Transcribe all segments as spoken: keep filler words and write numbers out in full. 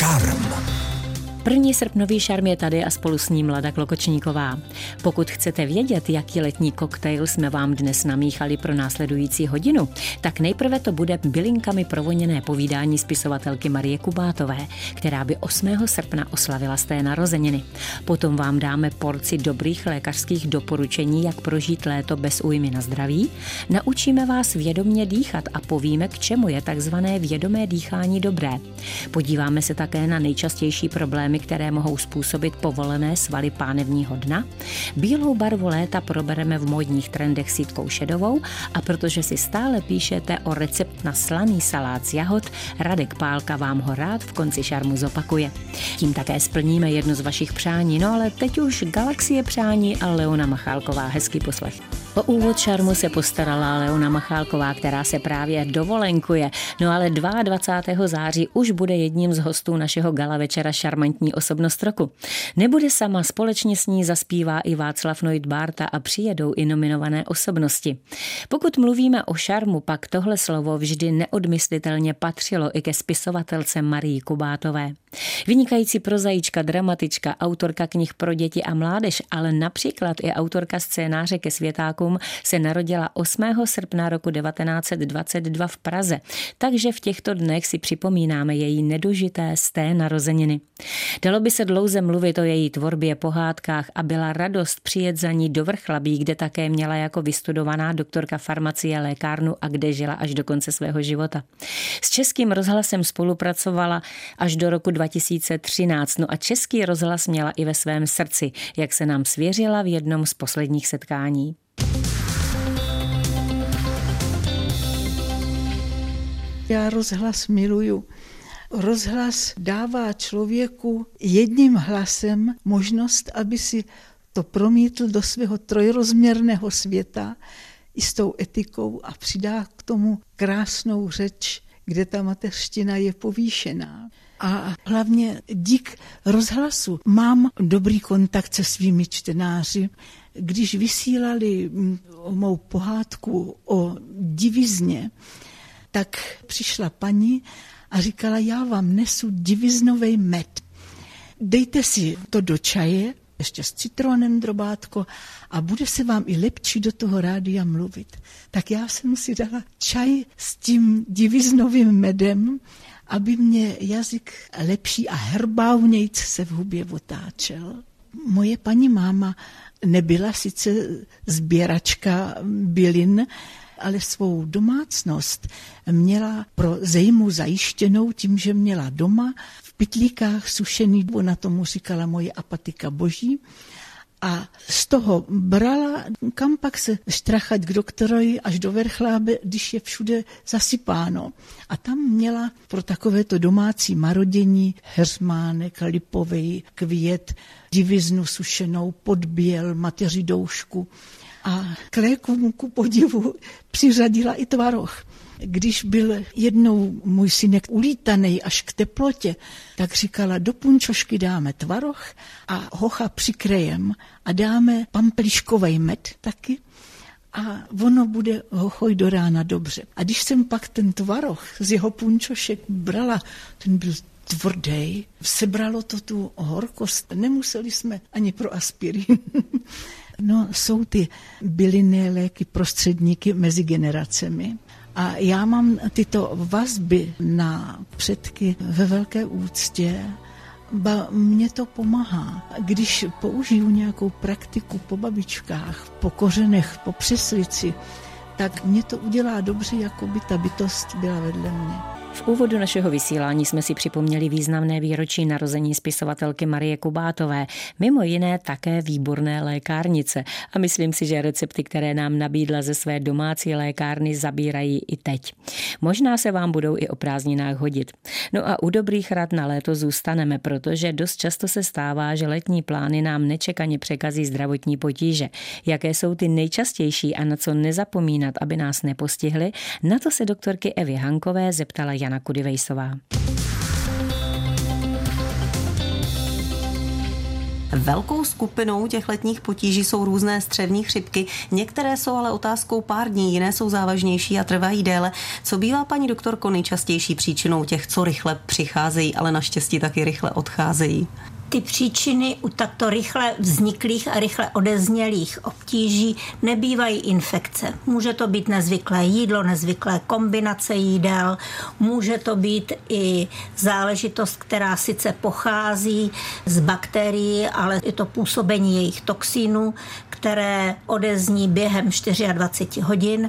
Šarm. První srpnový šarm je tady a spolu s ním Lada Klokočníková. Pokud chcete vědět, jaký letní koktejl jsme vám dnes namíchali pro následující hodinu, tak nejprve to bude bylinkami provoněné povídání spisovatelky Marie Kubátové, která by osmého srpna oslavila své narozeniny. Potom vám dáme porci dobrých lékařských doporučení, jak prožít léto bez újmy na zdraví. Naučíme vás vědomě dýchat a povíme, k čemu je takzvané vědomé dýchání dobré. Podíváme se také na nejčastější problémy, které mohou způsobit povolené svaly pánevního dna. Bílou barvu léta probereme v módních trendech s Jitkou Šedovou a protože si stále píšete o recept na slaný salát z jahod, Radek Pálka vám ho rád v konci šarmu zopakuje. Tím také splníme jedno z vašich přání, no ale teď už galaxie přání a Leona Machálková. Hezký poslech. O úvod šarmu se postarala Leona Machálková, která se právě dovolenkuje. No ale dvacátého druhého září už bude jedním z hostů našeho gala večera Šarmantní osobnost roku. Nebude sama, společně s ní zaspívá i Václav Noit-Bárta a přijedou i nominované osobnosti. Pokud mluvíme o šarmu, pak tohle slovo vždy neodmyslitelně patřilo i ke spisovatelce Marii Kubátové. Vynikající prozaička, dramatička, autorka knih pro děti a mládež, ale například i autorka scénáře ke světákům se narodila osmého srpna roku devatenáct set dvacet dva v Praze, takže v těchto dnech si připomínáme její nedožité sté narozeniny. Dalo by se dlouze mluvit o její tvorbě, pohádkách a byla radost přijet za ní do Vrchlabí, kde také měla jako vystudovaná doktorka farmacie lékárnu a kde žila až do konce svého života. S Českým rozhlasem spolupracovala až do roku dva tisíce třináct, no a Český rozhlas měla i ve svém srdci, jak se nám svěřila v jednom z posledních setkání. Já rozhlas miluju. Rozhlas dává člověku jedním hlasem možnost, aby si to promítl do svého trojrozměrného světa i s tou etikou a přidá k tomu krásnou řeč, kde ta mateřština je povýšená. A hlavně dík rozhlasu mám dobrý kontakt se svými čtenáři. Když vysílali mou pohádku o divizně, tak přišla paní a říkala, já vám nesu diviznovej med. Dejte si to do čaje, ještě s citronem drobátko a bude se vám i lepší do toho rádia mluvit. Tak já jsem si dala čaj s tím diviznovým medem, aby mě jazyk lepší a herbávnějc se v hubě otáčel. Moje paní máma nebyla sice sběračka bylin, ale svou domácnost měla pro zejmu zajištěnou tím, že měla doma v pytlíkách sušený, ona tomu říkala moje apatika boží, a z toho brala, kam pak se štrachat k doktorovi až do Vrchlábe, když je všude zasypáno. A tam měla pro takovéto domácí marodění heřmánek, lipovej, květ, diviznu sušenou, podběl, mateřidoušku. A k lékům ku podivu přiřadila i tvaroh. Když byl jednou můj synek ulítanej až k teplotě, tak říkala, do punčošky dáme tvaroh a hocha přikrejem a dáme pamplíškovej med taky a ono bude hochoj do rána dobře. A když jsem pak ten tvaroh z jeho punčošek brala, ten byl tvrdý, sebralo to tu horkost, nemuseli jsme ani pro aspirin. No, jsou ty bylinné léky prostředníky mezi generacemi. A já mám tyto vazby na předky ve velké úctě, ba mně to pomáhá. Když použiju nějakou praktiku po babičkách, po kořenech, po přeslici, tak mě to udělá dobře, jako by ta bytost byla vedle mě. V úvodu našeho vysílání jsme si připomněli významné výročí narození spisovatelky Marie Kubátové, mimo jiné také výborné lékárnice. A myslím si, že recepty, které nám nabídla ze své domácí lékárny, zabírají i teď. Možná se vám budou i o prázdninách hodit. No a u dobrých rad na léto zůstaneme, protože dost často se stává, že letní plány nám nečekaně překazí zdravotní potíže. Jaké jsou ty nejčastější a na co nezapomínat, aby nás nepostihly, na to se doktorky Evy Hankové zeptala Jana Kudivejsová. Velkou skupinou těch letních potíží jsou různé střevní chřipky. Některé jsou ale otázkou pár dní, jiné jsou závažnější a trvají déle. Co bývá, paní doktorko, nejčastější příčinou těch, co rychle přicházejí, ale naštěstí taky rychle odcházejí? Ty příčiny u takto rychle vzniklých a rychle odeznělých obtíží nebývají infekce. Může to být nezvyklé jídlo, nezvyklé kombinace jídel, může to být i záležitost, která sice pochází z bakterií, ale je to působení jejich toxínů, které odezní během dvacet čtyři hodin.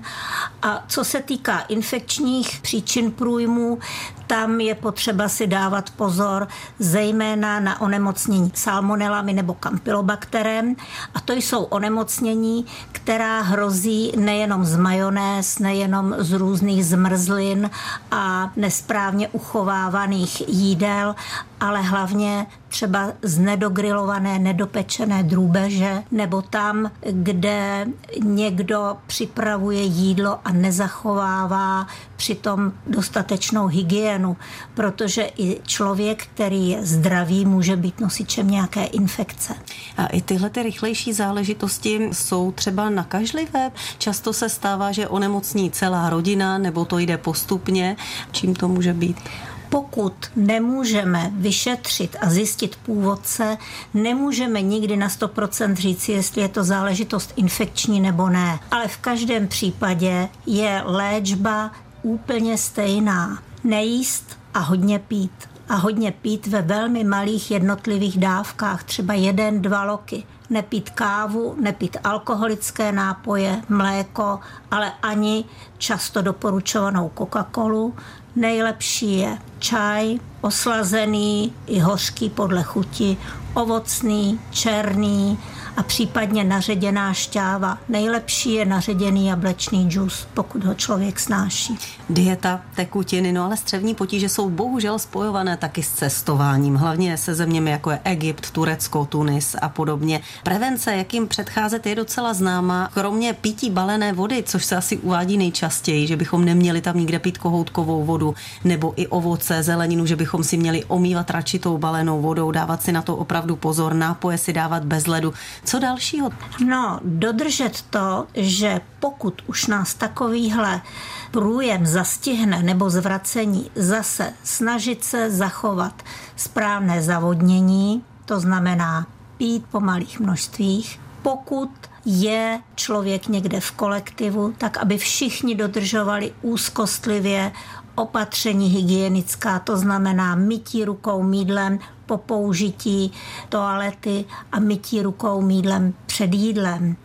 A co se týká infekčních příčin průjmu, tam je potřeba si dávat pozor zejména na onemocnění salmonelami nebo kampylobakterem. A to jsou onemocnění, která hrozí nejenom z majonéz, nejenom z různých zmrzlin a nesprávně uchovávaných jídel, ale hlavně třeba z nedogrilované, nedopečené drůbeže, nebo tam, kde někdo připravuje jídlo a nezachovává přitom dostatečnou hygienu, protože i člověk, který je zdravý, může být nosičem nějaké infekce. A i tyhle ty rychlejší záležitosti jsou třeba nakažlivé. Často se stává, že onemocní celá rodina, nebo to jde postupně. Čím to může být? Pokud nemůžeme vyšetřit a zjistit původce, nemůžeme nikdy na sto procent říct, jestli je to záležitost infekční nebo ne. Ale v každém případě je léčba úplně stejná. Nejíst a hodně pít. A hodně pít ve velmi malých jednotlivých dávkách, třeba jeden, dva loky. Nepít kávu, nepít alkoholické nápoje, mléko, ale ani často doporučovanou Coca-Colu. Nejlepší je čaj, oslazený i hořký podle chuti, ovocný, černý a případně naředěná šťáva. Nejlepší je naředěný jablečný džus, pokud ho člověk snáší. Dieta, tekutiny, no ale střevní potíže jsou bohužel spojované taky s cestováním, hlavně se zeměmi jako je Egypt, Turecko, Tunis a podobně. Prevence, jak jim předcházet, je docela známá. Kromě pití balené vody, což se asi uvádí nejčastěji, že bychom neměli tam nikde pít kohoutkovou vodu, nebo i ovoce, zeleninu, že bychom si měli omývat radši tou balenou vodou, dávat si na to opravdu pozor, nápoje si dávat bez ledu. Co dalšího? No, dodržet to, že pokud už nás takovýhle průjem zastihne nebo zvracení, zase snažit se zachovat správné zavodnění, to znamená pít po malých množstvích. Pokud je člověk někde v kolektivu, tak aby všichni dodržovali úzkostlivě opatření hygienická, to znamená mytí rukou mýdlem po použití toalety a mytí rukou mýdlem před jídlem.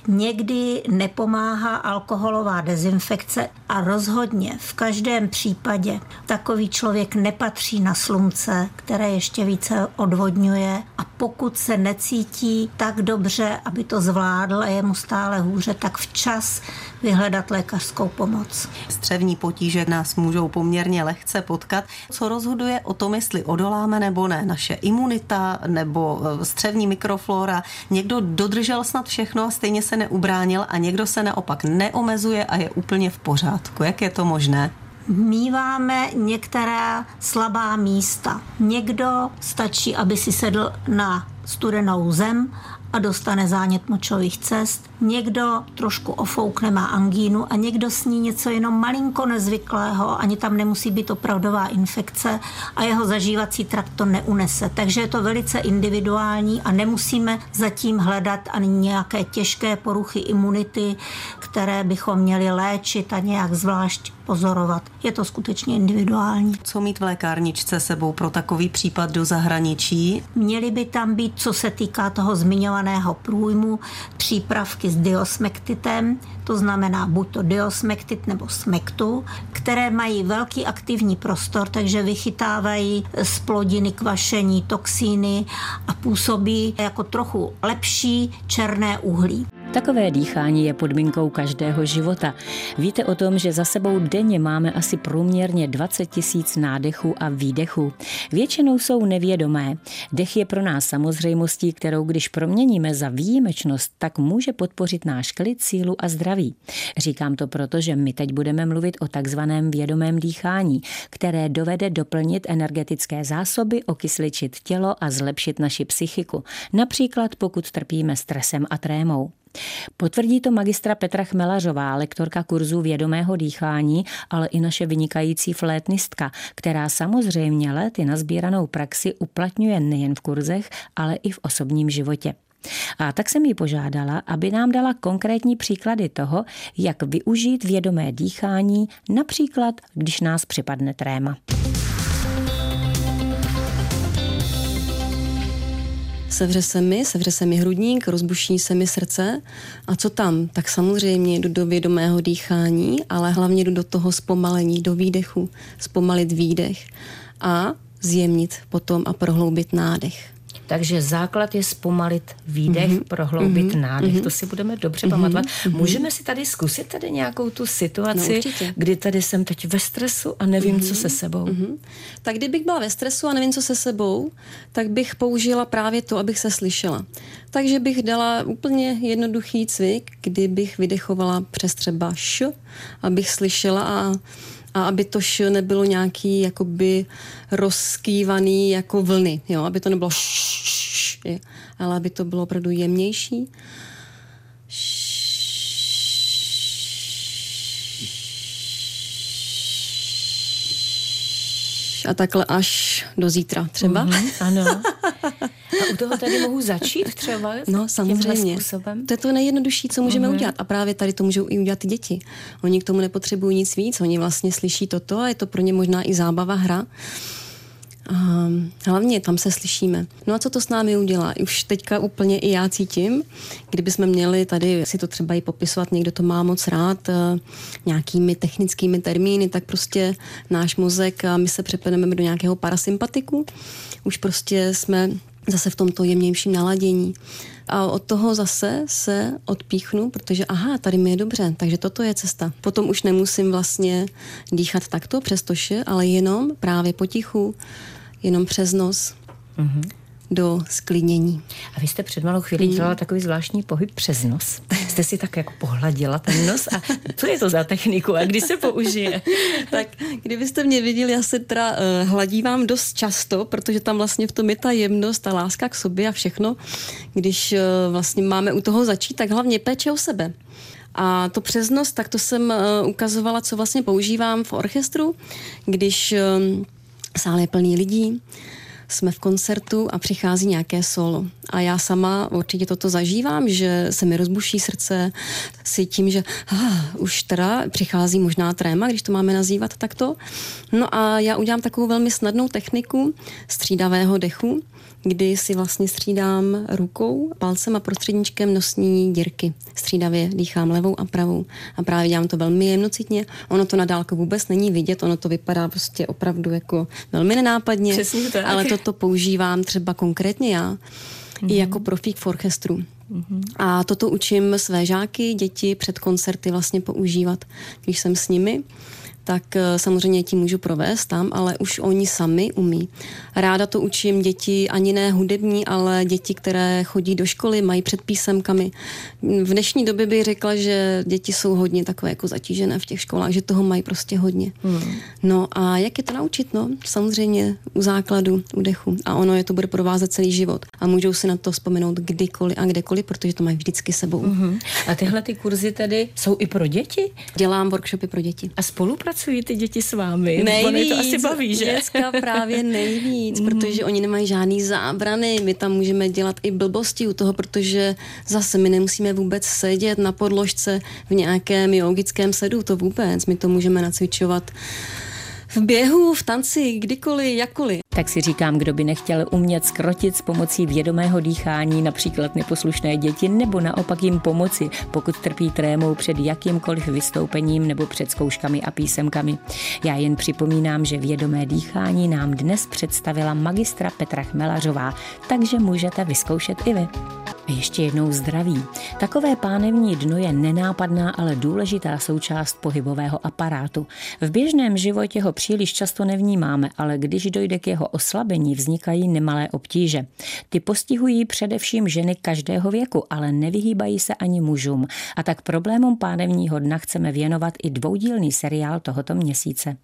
Někdy nepomáhá alkoholová dezinfekce a rozhodně v každém případě takový člověk nepatří na slunce, které ještě více odvodňuje, a pokud se necítí tak dobře, aby to zvládl a je mu stále hůře, tak včas vyhledat lékařskou pomoc. Střevní potíže nás můžou poměrně lehce potkat. Co rozhoduje o tom, jestli odoláme nebo ne? Naše imunita nebo střevní mikroflora? Někdo dodržel snad všechno a stejně se neubránil a někdo se naopak neomezuje a je úplně v pořádku. Jak je to možné? Míváme některá slabá místa. Někdo stačí, aby si sedl na studenou zem a dostane zánět močových cest. Někdo trošku ofoukne, má angínu a někdo sní něco jenom malinko nezvyklého, ani tam nemusí být opravdová infekce a jeho zažívací trakt to neunese. Takže je to velice individuální a nemusíme zatím hledat ani nějaké těžké poruchy imunity, které bychom měli léčit a nějak zvlášť pozorovat. Je to skutečně individuální. Co mít v lékárničce sebou pro takový případ do zahraničí? Měly by tam být, co se týká toho zmiňovaného průjmu, přípravky s diosmektitem, to znamená buď to diosmektit nebo smektu, které mají velký aktivní prostor, takže vychytávají z plodiny kvašení toxíny a působí jako trochu lepší černé uhlí. Takové dýchání je podmínkou každého života. Víte o tom, že za sebou denně máme asi průměrně dvacet tisíc nádechů a výdechů. Většinou jsou nevědomé. Dech je pro nás samozřejmostí, kterou když proměníme za výjimečnost, tak může podpořit náš klid, sílu a zdraví. Říkám to proto, že my teď budeme mluvit o takzvaném vědomém dýchání, které dovede doplnit energetické zásoby, okysličit tělo a zlepšit naši psychiku. Například pokud trpíme stresem a trémou. Potvrdí to magistra Petra Chmelařová, lektorka kurzu vědomého dýchání, ale i naše vynikající flétnistka, která samozřejmě léty nazbíranou praxi uplatňuje nejen v kurzech, ale i v osobním životě. A tak jsem ji požádala, aby nám dala konkrétní příklady toho, jak využít vědomé dýchání, například když nás připadne tréma. Sevře se mi, sevře se mi hrudník, rozbuší se mi srdce. A co tam? Tak samozřejmě jdu do vědomého dýchání, ale hlavně jdu do toho zpomalení, do výdechu, zpomalit výdech a zjemnit potom a prohloubit nádech. Takže základ je zpomalit výdech, mm-hmm. prohloubit mm-hmm. nádech. Mm-hmm. To si budeme dobře mm-hmm. pamatovat. Můžeme si tady zkusit tady nějakou tu situaci, no, kdy tady jsem teď ve stresu a nevím, mm-hmm. co se sebou. Mm-hmm. Tak kdybych byla ve stresu a nevím, co se sebou, tak bych použila právě to, abych se slyšela. Takže bych dala úplně jednoduchý cvik, kdy bych vydechovala přes třeba š, abych slyšela a A aby to š nebylo nějaký jakoby rozkývaný jako vlny, jo? Aby to nebylo š, š, š, ale aby to bylo opravdu jemnější. A takhle až do zítra třeba. Mm-hmm, ano. A u toho tady mohu začít třeba? No samozřejmě. To je to nejjednodušší, co můžeme mm-hmm. udělat. A právě tady to můžou i udělat i děti. Oni k tomu nepotřebují nic víc. Oni vlastně slyší toto a je to pro ně možná i zábava, hra. A hlavně tam se slyšíme. No a co to s námi udělá? Už teďka úplně i já cítím, kdybychom měli tady si to třeba i popisovat, někdo to má moc rád nějakými technickými termíny, tak prostě náš mozek a my se přepeneme do nějakého parasympatiku. Už prostě jsme zase v tomto jemnějším naladění. A od toho zase se odpíchnu, protože aha, tady mi je dobře, takže toto je cesta. Potom už nemusím vlastně dýchat takto přes to š, ale jenom právě potichu, jenom přes nos mm-hmm. do sklidnění. A vy jste před malou chvíli dělala takový zvláštní pohyb přes nos. Jste si tak jako pohladila ten nos a co je to za techniku a kdy se použije? Tak kdybyste mě viděli, já se teda uh, hladívám dost často, protože tam vlastně v tom je ta jemnost, ta láska k sobě a všechno. Když uh, vlastně máme u toho začít, tak hlavně péče o sebe. A to přes nos, tak to jsem uh, ukazovala, co vlastně používám v orchestru, když uh, sál je plný lidí, jsme v koncertu a přichází nějaké solo. A já sama určitě toto zažívám, že se mi rozbuší srdce, cítím, že ah, už teda přichází možná tréma, když to máme nazývat takto. No a já udělám takovou velmi snadnou techniku střídavého dechu, kdy si vlastně střídám rukou, palcem a prostředníčkem nosní dírky. Střídavě dýchám levou a pravou. A právě dělám to velmi jemnocitně. Ono to na dálku vůbec není vidět, ono to vypadá prostě opravdu jako velmi nenápadně. Přesně tak. Ale toto používám třeba konkrétně já mm-hmm. i jako profík v orchestru. Mm-hmm. A toto učím své žáky, děti před koncerty vlastně používat. Když jsem s nimi, tak samozřejmě tím můžu provést tam, ale už oni sami umí. Ráda to učím děti, ani ne hudební, ale děti, které chodí do školy, mají před písemkami. V dnešní době bych řekla, že děti jsou hodně takové jako zatížené v těch školách, že toho mají prostě hodně. Hmm. No a jak je to naučit? No, samozřejmě u základu, u dechu. A ono je to bude provázet celý život. A můžou si na to vzpomenout kdykoliv a kdekoliv, protože to mají vždycky sebou. Hmm. A tyhle ty kurzy tedy jsou i pro děti? Dělám workshopy pro děti. A spolupracují Pracují ty děti s vámi? Nejvíc, to asi baví, že? Děcka právě nejvíc, mm. protože oni nemají žádný zábrany, my tam můžeme dělat i blbosti u toho, protože zase my nemusíme vůbec sedět na podložce v nějakém jogickém sedu, to vůbec, my to můžeme nacvičovat v běhu, v tanci, kdykoliv, jakkoliv. Tak si říkám, kdo by nechtěl umět zkrotit s pomocí vědomého dýchání například neposlušné děti, nebo naopak jim pomoci, pokud trpí trémou před jakýmkoliv vystoupením nebo před zkouškami a písemkami. Já jen připomínám, že vědomé dýchání nám dnes představila magistra Petra Chmelařová, takže můžete vyzkoušet i vy. A ještě jednou zdraví. Takové pánevní dno je nenápadná, ale důležitá součást pohybového aparátu. V běžném životě ho příliš často nevnímáme, ale když dojde k jeho oslabení, vznikají nemalé obtíže. Ty postihují především ženy každého věku, ale nevyhýbají se ani mužům. A tak problémům pánevního dna chceme věnovat i dvoudílný seriál tohoto měsíce.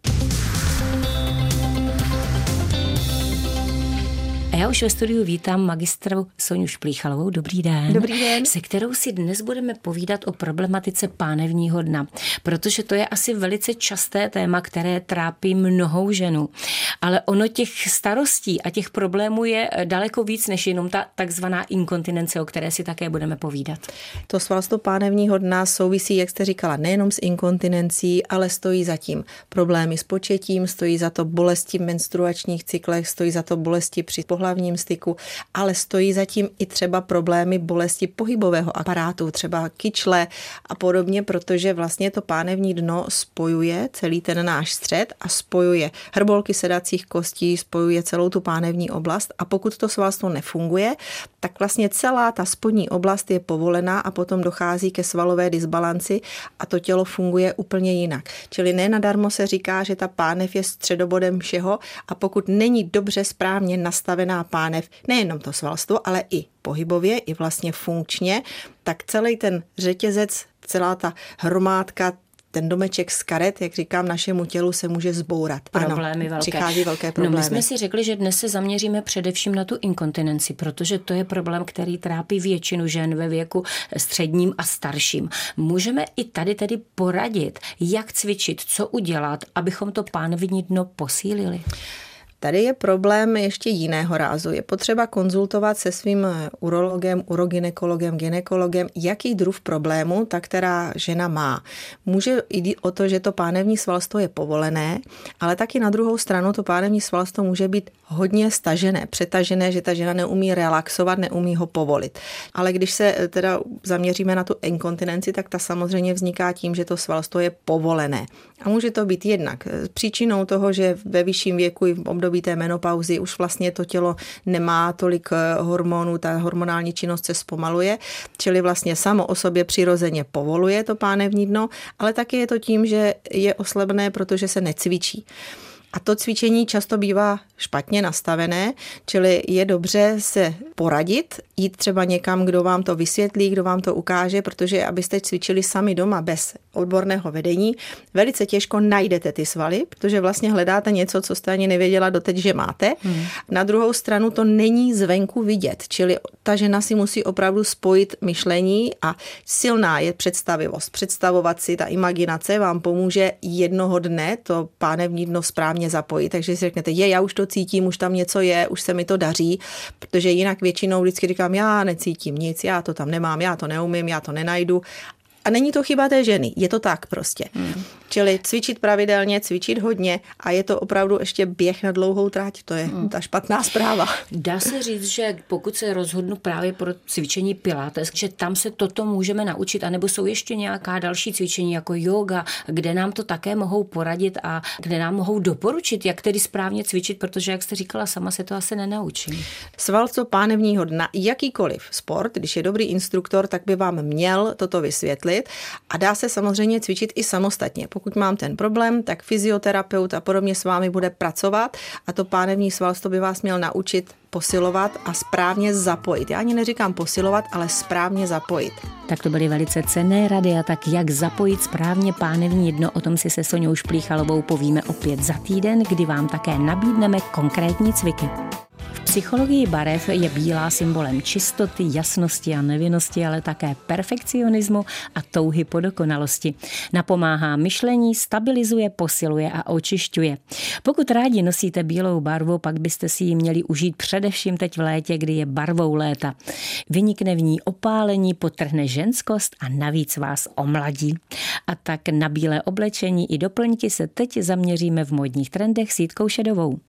A já už ve studiu vítám magistru Soňu Šplíchalovou. Dobrý den. Dobrý den. Se kterou si dnes budeme povídat o problematice pánevního dna, protože to je asi velice časté téma, které trápí mnohou ženu. Ale ono těch starostí a těch problémů je daleko víc, než jenom ta takzvaná inkontinence, o které si také budeme povídat. To svalstvo pánevního dna souvisí, jak jste říkala, nejenom s inkontinencí, ale stojí za tím problémy s početím, stojí za to bolesti v menstruačních cyklech, stojí za to bolesti při pohlavním styku, ale stojí za tím i třeba problémy bolesti pohybového aparátu, třeba kyčle a podobně, protože vlastně to pánevní dno spojuje celý ten náš střed a spojuje hrbolky sedacích kostí, spojuje celou tu pánevní oblast a pokud to svalstvo nefunguje, tak vlastně celá ta spodní oblast je povolená a potom dochází ke svalové disbalanci a to tělo funguje úplně jinak. Čili nenadarmo se říká, že ta pánev je středobodem všeho a pokud není dobře správně nastavená pánev, nejenom to svalstvo, ale i pohybově, i vlastně funkčně, tak celý ten řetězec, celá ta hromádka, ten domeček z karet, jak říkám, našemu tělu se může zbourat. Problémy ano, velké. Přichází velké problémy. No, my jsme si řekli, že dnes se zaměříme především na tu inkontinenci, protože to je problém, který trápí většinu žen ve věku středním a starším. Můžeme i tady tedy poradit, jak cvičit, co udělat, abychom to pánevní dno posílili? Tady je problém ještě jiného rázu. Je potřeba konzultovat se svým urologem, urogynekologem, gynekologem, jaký druh problému ta která žena má. Může jít o to, že to pánevní svalstvo je povolené, ale taky na druhou stranu to pánevní svalstvo může být hodně stažené, přetažené, že ta žena neumí relaxovat, neumí ho povolit. Ale když se teda zaměříme na tu inkontinenci, tak ta samozřejmě vzniká tím, že to svalstvo je povolené. A může to být jednak příčinou toho, že ve vyšším věku i v období té menopauzy už vlastně to tělo nemá tolik hormonů, ta hormonální činnost se zpomaluje, čili vlastně samo o sobě přirozeně povoluje to pánevní dno, ale taky je to tím, že je oslabené, protože se necvičí. A to cvičení často bývá špatně nastavené, čili je dobře se poradit, jít třeba někam, kdo vám to vysvětlí, kdo vám to ukáže, protože abyste cvičili sami doma bez odborného vedení, velice těžko najdete ty svaly, protože vlastně hledáte něco, co jste ani nevěděla doteď, že máte. Hmm. Na druhou stranu to není zvenku vidět, čili ta žena si musí opravdu spojit myšlení a silná je představivost. Představovat si, ta imaginace vám pomůže jednoho dne to pánevní dno správně zapojit, takže si řeknete, je, já už to cítím, už tam něco je, už se mi to daří, protože jinak většinou vždycky říkám, já necítím nic, já to tam nemám, já to neumím, já to nenajdu. A není to chyba té ženy, je to tak prostě. Hmm. Čili cvičit pravidelně, cvičit hodně a je to opravdu ještě běh na dlouhou trať, to je hmm. ta špatná zpráva. Dá se říct, že pokud se rozhodnu právě pro cvičení pilates, že tam se toto můžeme naučit, anebo jsou ještě nějaká další cvičení jako yoga, kde nám to také mohou poradit a kde nám mohou doporučit, jak tedy správně cvičit, protože jak jste říkala, sama se to asi nenaučím. Svalstvo pánevního dna, jakýkoliv sport, když je dobrý instruktor, tak by vám měl toto vysvětlit a dá se samozřejmě cvičit i samostatně. Pokud mám ten problém, tak fyzioterapeut a podobně s vámi bude pracovat a to pánevní svalstvo by vás měl naučit posilovat a správně zapojit. Já ani neříkám posilovat, ale správně zapojit. Tak to byly velice cenné rady a tak jak zapojit správně pánevní dno, o tom si se Soňou Šplíchalovou povíme opět za týden, kdy vám také nabídneme konkrétní cviky. V psychologii barev je bílá symbolem čistoty, jasnosti a nevinnosti, ale také perfekcionismu a touhy po dokonalosti. Napomáhá myšlení, stabilizuje, posiluje a očišťuje. Pokud rádi nosíte bílou barvu, pak byste si ji měli užít především teď v létě, kdy je barvou léta. Vynikne v ní opálení, podtrhne ženskost a navíc vás omladí. A tak na bílé oblečení i doplňky se teď zaměříme v módních trendech s Jitkou Šedovou.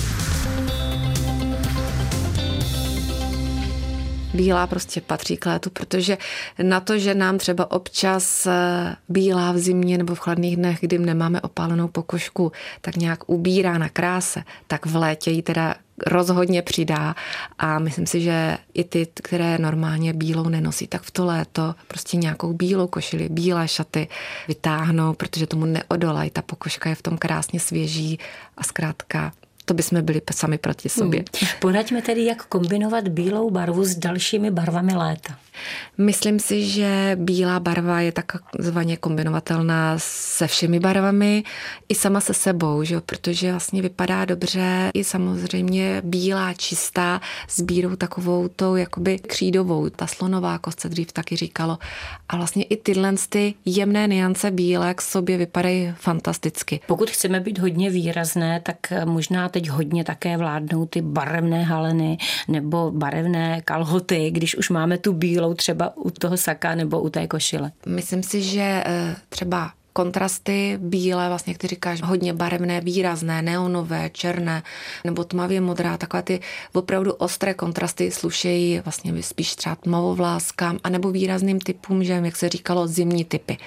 Bílá prostě patří k létu, protože na to, že nám třeba občas bílá v zimě nebo v chladných dnech, kdy nemáme opálenou pokožku, tak nějak ubírá na kráse, tak v létě ji teda rozhodně přidá a myslím si, že i ty, které normálně bílou nenosí, tak v to léto prostě nějakou bílou košili, bílé šaty vytáhnou, protože tomu neodolají. Ta pokožka je v tom krásně svěží a zkrátka to bychom byli sami proti sobě. Hmm. Poraďme tedy, jak kombinovat bílou barvu s dalšími barvami léta. Myslím si, že bílá barva je takzvaně kombinovatelná se všemi barvami i sama se sebou, že? Protože vlastně vypadá dobře i samozřejmě bílá čistá s bílou takovou tou jakoby křídovou, ta slonová kost se dřív taky říkalo. A vlastně i tyhle ty jemné niance bílé k sobě vypadají fantasticky. Pokud chceme být hodně výrazné, tak možná teď hodně také vládnou ty barevné haleny nebo barevné kalhoty, když už máme tu bílou třeba u toho saka nebo u té košile. Myslím si, že třeba kontrasty bílé, vlastně, jak ty říkáš, hodně barevné, výrazné, neonové, černé nebo tmavě modrá, takové ty opravdu ostré kontrasty slušejí vlastně spíš třeba tmavovláskám anebo výrazným typům, že jak se říkalo, zimní typy.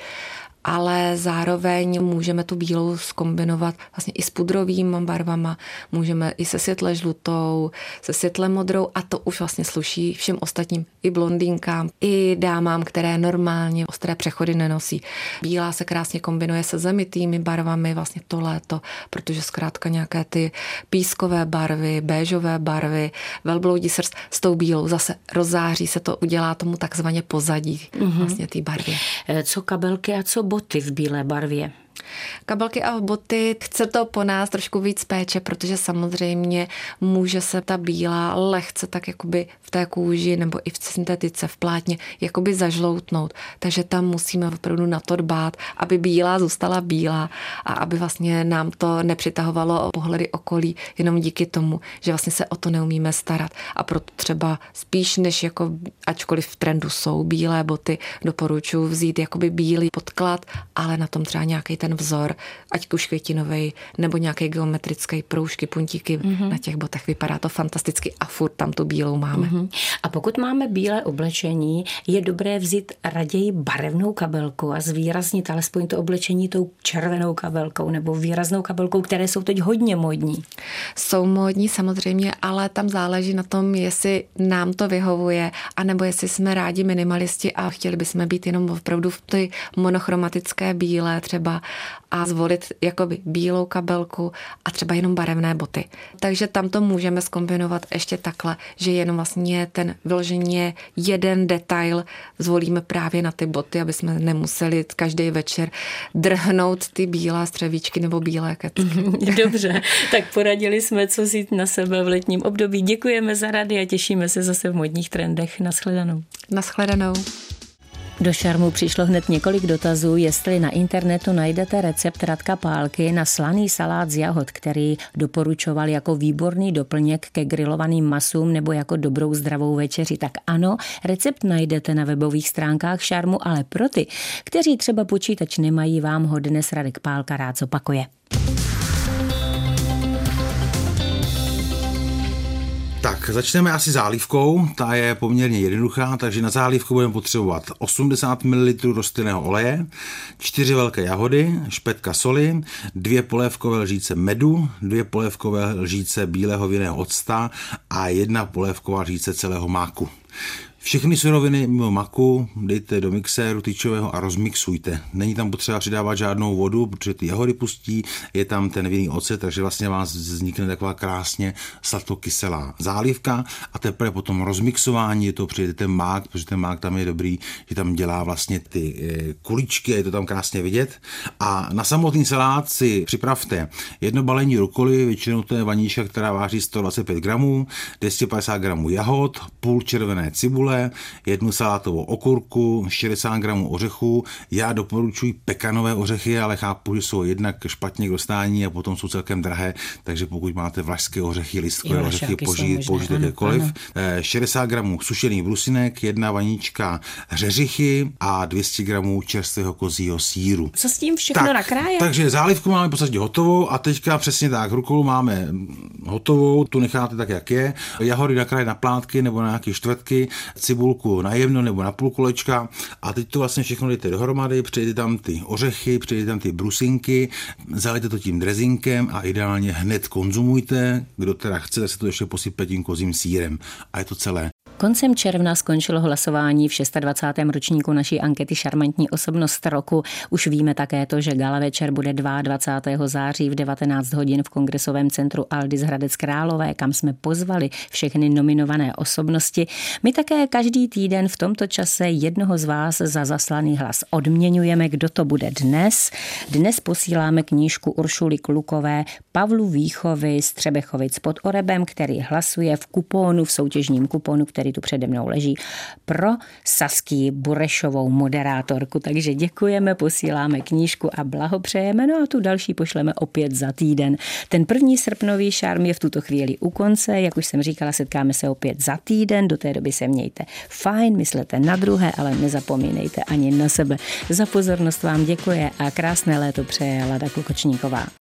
Ale zároveň můžeme tu bílou zkombinovat vlastně i s pudrovými barvama, můžeme i se světle žlutou, se světle modrou a to už vlastně sluší všem ostatním, i blondýnkám, i dámám, které normálně ostré přechody nenosí. Bílá se krásně kombinuje se zemitými barvami vlastně to léto, protože zkrátka nějaké ty pískové barvy, béžové barvy, velbloudí srst s tou bílou zase rozzáří se to, udělá tomu takzvaně pozadí mm-hmm. vlastně té barvy. Co kabelky a co boty v bílé barvě? Kabelky a boty, chce to po nás trošku víc péče, protože samozřejmě může se ta bílá lehce tak jakoby v té kůži nebo i v syntetice, v plátně, jakoby zažloutnout. Takže tam musíme opravdu na to dbát, aby bílá zůstala bílá a aby vlastně nám to nepřitahovalo pohledy okolí jenom díky tomu, že vlastně se o to neumíme starat. A proto třeba spíš než jako, ačkoliv v trendu jsou bílé boty, doporučuji vzít jakoby bílý podklad, ale na tom třeba nějaký ten vzor, ať už květinovej, nebo nějaké geometrické proužky, puntíky mm-hmm. na těch botech. Vypadá to fantasticky a furt tam tu bílou máme. Mm-hmm. A pokud máme bílé oblečení, je dobré vzít raději barevnou kabelku a zvýraznit alespoň to oblečení tou červenou kabelkou nebo výraznou kabelkou, které jsou teď hodně módní. Jsou módní samozřejmě, ale tam záleží na tom, jestli nám to vyhovuje, anebo jestli jsme rádi minimalisti a chtěli bychom být jenom opravdu v ty monochromatické bílé třeba a zvolit jakoby bílou kabelku a třeba jenom barevné boty. Takže tam to můžeme zkombinovat ještě takhle, že jenom vlastně ten vyloženě jeden detail zvolíme právě na ty boty, aby jsme nemuseli každý večer drhnout ty bílé střevíčky nebo bílé kecky. Dobře, tak poradili jsme, co vzít na sebe v letním období. Děkujeme za rady a těšíme se zase v modních trendech. Naschledanou. Naschledanou. Do Šarmu přišlo hned několik dotazů, jestli na internetu najdete recept Radka Pálky na slaný salát z jahod, který doporučoval jako výborný doplněk ke grilovaným masům nebo jako dobrou zdravou večeři. Tak ano, recept najdete na webových stránkách Šarmu, ale pro ty, kteří třeba počítač nemají, vám ho dnes Radek Pálka rád zopakuje. Tak, začneme asi zálivkou, ta je poměrně jednoduchá, takže na zálivku budeme potřebovat osmdesát mililitrů rostlinného oleje, čtyři velké jahody, špetka soli, dvě polévkové lžíce medu, dvě polévkové lžíce bílého vinného octa a jedna polévková lžíce celého máku. Všechny suroviny mimo maku dejte do mixéru tyčového a rozmixujte. Není tam potřeba přidávat žádnou vodu, protože ty jahody pustí, je tam ten vinný ocet, takže vlastně vás vznikne taková krásně sladkokyselá zálivka a teprve potom rozmixování je to přijde ten mák, protože ten mák tam je dobrý, že tam dělá vlastně ty kuličky a je to tam krásně vidět. A na samotný salát si připravte jedno balení rukoly, většinou to je vaníčka, která váží sto dvacet pět gramů, dvě stě padesát gramů jahod, půl červené cibule, jednu salátovou okurku, šedesát gramů ořechů. Já doporučuji pekanové ořechy, ale chápu, že jsou jednak špatně k dostání a potom jsou celkem drahé, takže pokud máte vlašské ořechy, listkové ořechy, použijte jakkoliv. šedesát gramů sušených brusinek, jedna vaníčka řeřichy a dvě stě gramů čerstvého kozího sýru. Co s tím všechno tak, nakráje? Takže zálivku máme v podstatě hotovou a teďka přesně tak, rukolu máme hotovou, tu necháte tak, jak je. Jahody nakrájet na plátky nebo na nějaké čtvrtky. cibulku na jemno nebo na půl kolečka a teď to vlastně všechno dejte dohromady, přidejte tam ty ořechy, přidejte tam ty brusinky, zalejte to tím drezinkem a ideálně hned konzumujte. Kdo teda chce, tak se to ještě posype tím kozím sýrem a je to celé. Koncem června skončilo hlasování v dvacátém šestém ročníku naší ankety Šarmantní osobnost roku. Už víme také to, že gala večer bude dvacátého druhého září v devatenáct hodin v Kongresovém centru Aldis Hradec Králové, kam jsme pozvali všechny nominované osobnosti. My také každý týden v tomto čase jednoho z vás za zaslaný hlas odměňujeme, kdo to bude dnes. Dnes posíláme knížku Uršuly Klukové Pavlu Výchovy z Třebechovic pod Orebem, který hlasuje v kupónu, v soutěžním kupónu, který tu přede mnou leží, pro Sasky Burešovou moderátorku. Takže děkujeme, posíláme knížku a blahopřejeme, no a tu další pošleme opět za týden. Ten první srpnový šarm je v tuto chvíli u konce, jak už jsem říkala, setkáme se opět za týden, do té doby se mějte fajn, myslete na druhé, ale nezapomínejte ani na sebe. Za pozornost vám děkuje a krásné léto přeje Lada Klokočníková.